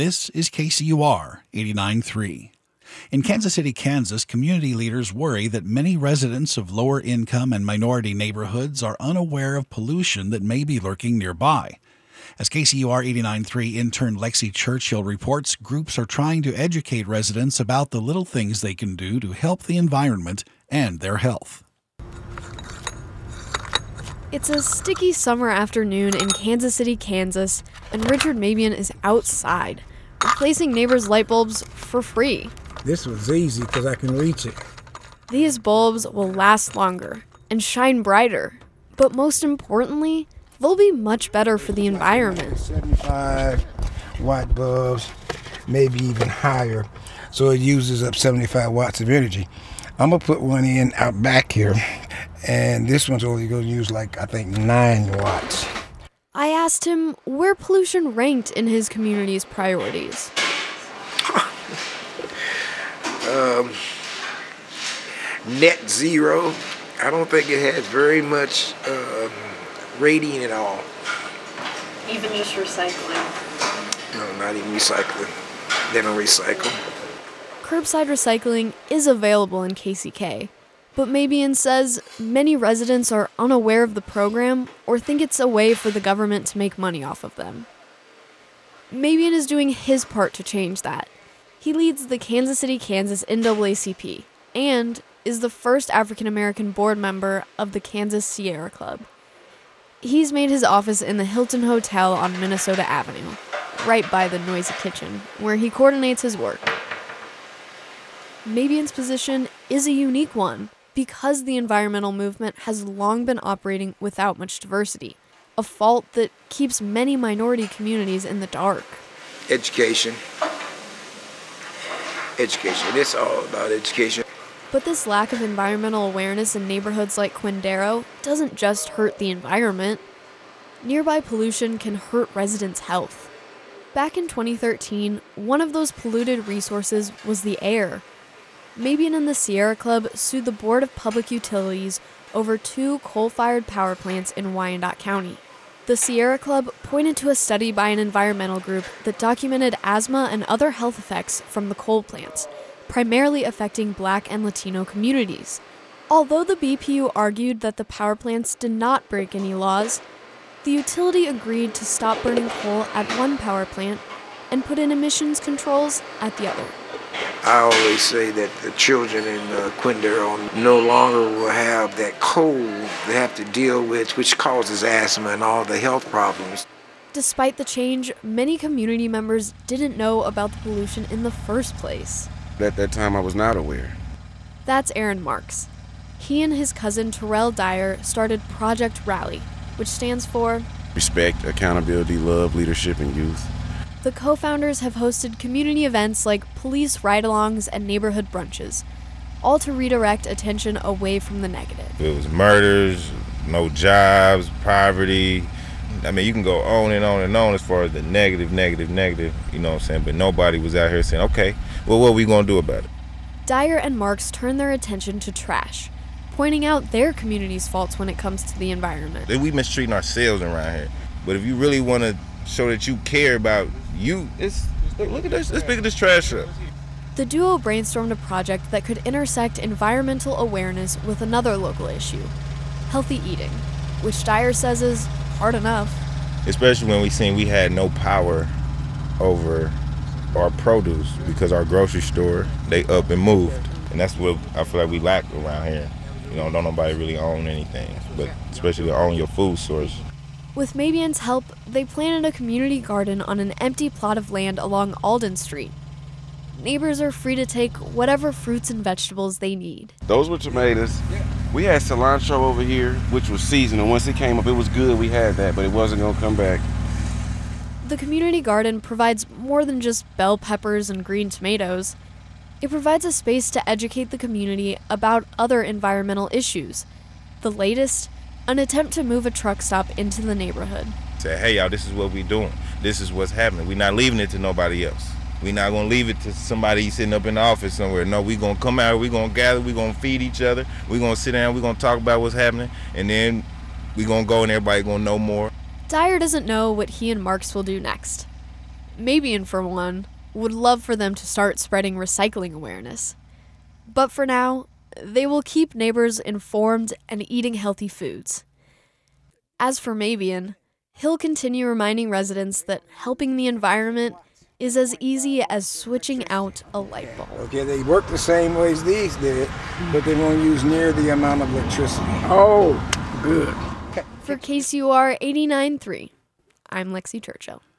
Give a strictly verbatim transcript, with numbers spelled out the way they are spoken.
This is K C U R eighty-nine point three. In Kansas City, Kansas, community leaders worry that many residents of lower income and minority neighborhoods are unaware of pollution that may be lurking nearby. As K C U R eighty-nine point three intern Lexi Churchill reports, groups are trying to educate residents about the little things they can do to help the environment and their health. It's a sticky summer afternoon in Kansas City, Kansas, and Richard Mabian is outside, replacing neighbors' light bulbs for free. This was easy because I can reach it. These bulbs will last longer and shine brighter, but most importantly, they'll be much better for the environment. seventy-five watt bulbs, maybe even higher, so it uses up seventy-five watts of energy. I'm going to put one in out back here, and this one's only going to use like, I think, nine watts. I asked him where pollution ranked in his community's priorities. um, net zero. I don't think it has very much uh, rating at all. Even just recycling? No, not even recycling. They don't recycle. Curbside recycling is available in K C K, but Mabian says many residents are unaware of the program or think it's a way for the government to make money off of them. Mabian is doing his part to change that. He leads the Kansas City, Kansas N double A C P and is the first African-American board member of the Kansas Sierra Club. He's made his office in the Hilton Hotel on Minnesota Avenue, right by the Noisy Kitchen, where he coordinates his work. Mabian's position is a unique one because the environmental movement has long been operating without much diversity, a fault that keeps many minority communities in the dark. Education. Education. It's all about education. But this lack of environmental awareness in neighborhoods like Quindaro doesn't just hurt the environment. Nearby pollution can hurt residents' health. Back in twenty thirteen, one of those polluted resources was the air. Mabian and the Sierra Club sued the Board of Public Utilities over two coal-fired power plants in Wyandotte County. The Sierra Club pointed to a study by an environmental group that documented asthma and other health effects from the coal plants, primarily affecting Black and Latino communities. Although the B P U argued that the power plants did not break any laws, the utility agreed to stop burning coal at one power plant and put in emissions controls at the other. I always say that the children in uh, Quindaro no longer will have that cold they have to deal with, which causes asthma and all the health problems. Despite the change, many community members didn't know about the pollution in the first place. At that time, I was not aware. That's Aaron Marks. He and his cousin Terrell Dyer started Project Rally, which stands for Respect, Accountability, Love, Leadership, and Youth. The co-founders have hosted community events like police ride-alongs and neighborhood brunches, all to redirect attention away from the negative. It was murders, no jobs, poverty. I mean, you can go on and on and on as far as the negative, negative, negative, you know what I'm saying? But nobody was out here saying, okay, well, what are we going to do about it? Dyer and Marks turned their attention to trash, pointing out their community's faults when it comes to the environment. We mistreating ourselves around here. But if you really want to show that you care about you, it's, look at this, let's pick this trash up. The duo brainstormed a project that could intersect environmental awareness with another local issue, healthy eating, which Dyer says is hard enough. Especially when we seen we had no power over our produce because our grocery store, they up and moved. And that's what I feel like we lack around here. You know, don't nobody really own anything, but especially to own your food source. With Mabian's help, they planted a community garden on an empty plot of land along Alden Street. Neighbors are free to take whatever fruits and vegetables they need. Those were tomatoes. We had cilantro over here, which was seasonal. Once it came up, it was good. We had that, but it wasn't going to come back. The community garden provides more than just bell peppers and green tomatoes. It provides a space to educate the community about other environmental issues. The latest, an attempt to move a truck stop into the neighborhood. Say, hey, y'all, this is what we doing. This is what's happening. We're not leaving it to nobody else. We're not going to leave it to somebody sitting up in the office somewhere. No, we're going to come out, we're going to gather, we're going to feed each other, we're going to sit down, we're going to talk about what's happening, and then we're going to go and everybody going to know more. Dyer doesn't know what he and Marks will do next. Mabian, for one, would love for them to start spreading recycling awareness. But for now, they will keep neighbors informed and eating healthy foods. As for Mabian, he'll continue reminding residents that helping the environment is as easy as switching out a light bulb. Okay, they work the same way as these did, but they won't use near the amount of electricity. Oh, good. For K C U R eighty-nine point three, I'm Lexi Churchill.